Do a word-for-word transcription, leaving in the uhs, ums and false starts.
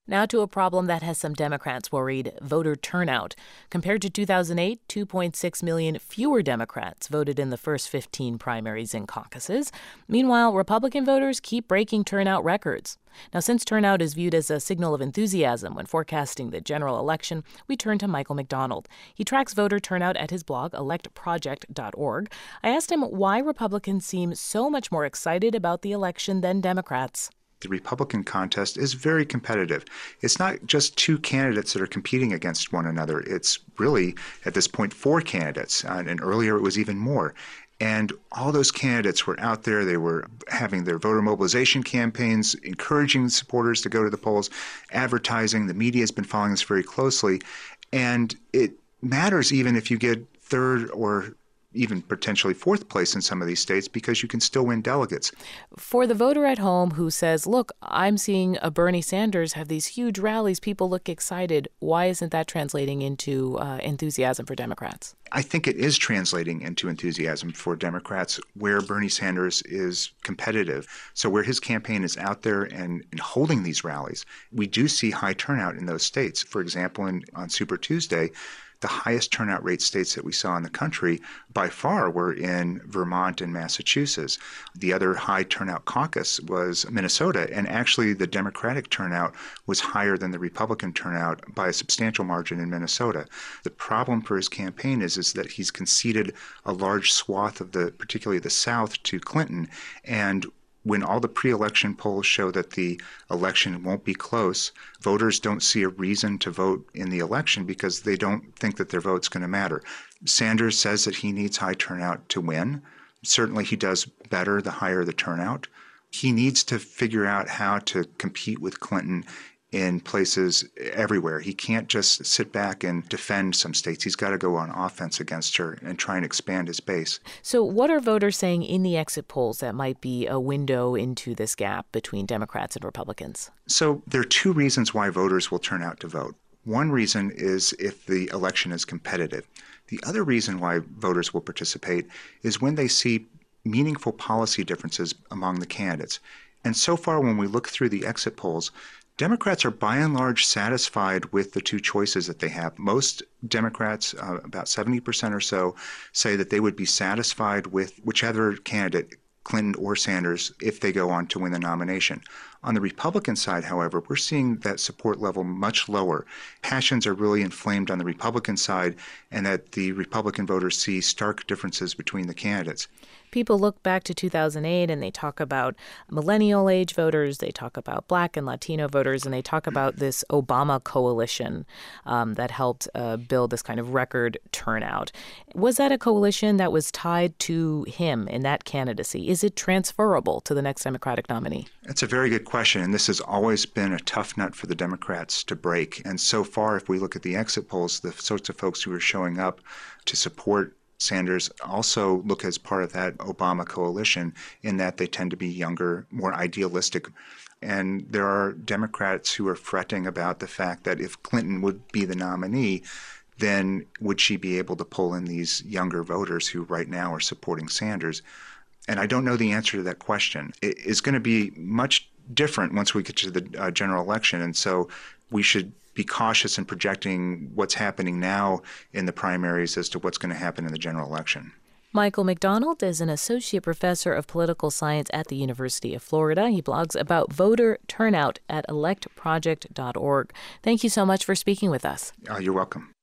Now to a problem that has some Democrats worried: voter turnout. Compared to two thousand eight, two point six million fewer Democrats voted in the first fifteen primaries and caucuses. Meanwhile, Republican voters keep breaking turnout records. Now, since turnout is viewed as a signal of enthusiasm when forecasting the general election, we turn to Michael McDonald. He tracks voter turnout at his blog, elect project dot org. I asked him why Republicans seem so much more excited about the election than Democrats. The Republican contest is very competitive. It's not just two candidates that are competing against one another. It's really, at this point, four candidates, uh, and earlier it was even more. And all those candidates were out there. They were having their voter mobilization campaigns, encouraging supporters to go to the polls, advertising. The media has been following this very closely. And it matters even if you get third or even potentially fourth place in some of these states, because you can still win delegates. For the voter at home who says, look, I'm seeing a Bernie Sanders have these huge rallies, people look excited, why isn't that translating into uh, enthusiasm for Democrats? I think it is translating into enthusiasm for Democrats where Bernie Sanders is competitive. So where his campaign is out there and, and holding these rallies, we do see high turnout in those states. For example, in, on Super Tuesday, the highest turnout rate states that we saw in the country by far were in Vermont and Massachusetts. The other high turnout caucus was Minnesota, and actually the Democratic turnout was higher than the Republican turnout by a substantial margin in Minnesota. The problem for his campaign is, is that he's conceded a large swath of the, particularly the South, to Clinton, and when all the pre-election polls show that the election won't be close, voters don't see a reason to vote in the election because they don't think that their vote's going to matter. Sanders says that he needs high turnout to win. Certainly he does better the higher the turnout. He needs to figure out how to compete with Clinton in places everywhere. He can't just sit back and defend some states. He's got to go on offense against her and try and expand his base. So what are voters saying in the exit polls that might be a window into this gap between Democrats and Republicans? So there are two reasons why voters will turn out to vote. One reason is if the election is competitive. The other reason why voters will participate is when they see meaningful policy differences among the candidates. And so far, when we look through the exit polls, Democrats are by and large satisfied with the two choices that they have. Most Democrats, uh, about seventy percent or so, say that they would be satisfied with whichever candidate, Clinton or Sanders, if they go on to win the nomination. On the Republican side, however, we're seeing that support level much lower. Passions are really inflamed on the Republican side, and that the Republican voters see stark differences between the candidates. People look back to two thousand eight and they talk about millennial age voters, they talk about Black and Latino voters, and they talk about this Obama coalition um, that helped uh, build this kind of record turnout. Was that a coalition that was tied to him in that candidacy? Is it transferable to the next Democratic nominee? That's a very good question, and this has always been a tough nut for the Democrats to break. And so far, if we look at the exit polls, the sorts of folks who are showing up to support Sanders also look as part of that Obama coalition in that they tend to be younger, more idealistic. And there are Democrats who are fretting about the fact that if Clinton would be the nominee, then would she be able to pull in these younger voters who right now are supporting Sanders? And I don't know the answer to that question. It is going to be much different once we get to the uh, general election. And so we should be cautious in projecting what's happening now in the primaries as to what's going to happen in the general election. Michael McDonald is an associate professor of political science at the University of Florida. He blogs about voter turnout at elect project dot org. Thank you so much for speaking with us. Uh, you're welcome.